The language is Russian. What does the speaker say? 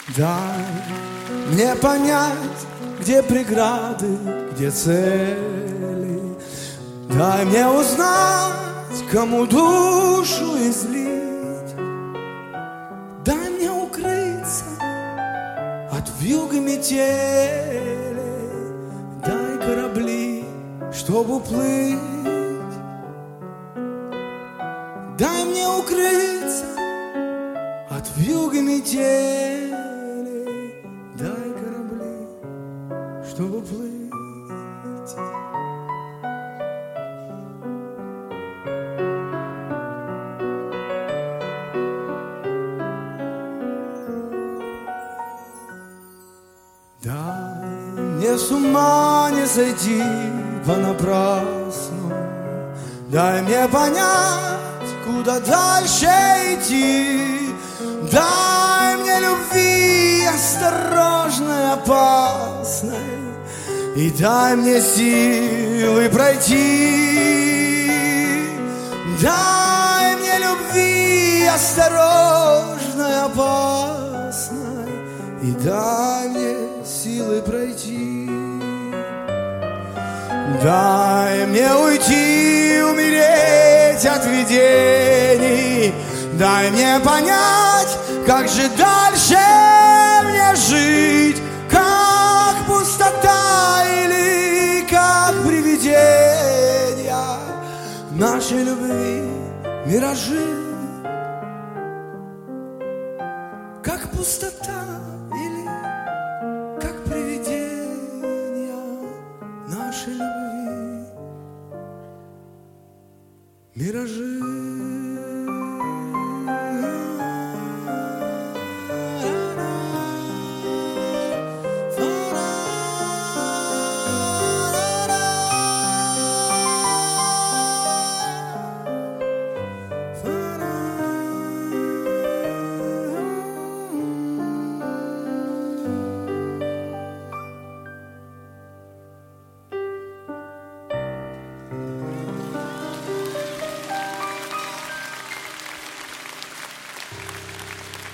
Дай мне понять, где преграды, где цели. Дай мне узнать, кому душу излить. Дай мне укрыться от вьюг и метели. Дай корабли, чтоб уплыть. Дай мне укрыться от вьюг и метели. Дай корабли, чтоб уплыть. Дай мне с ума не сойти понапрасну. Дай мне понять, куда дальше идти. Дай мне любви осторожной, опасной. И дай мне силы пройти. Дай мне любви осторожной, опасной. И дай мне силы пройти. Дай мне уйти, умереть от видений. Дай мне понять, как же дальше мне жить. Как пустота или как привидения нашей любви миражи. Как пустота или как привидения нашей любви миражи.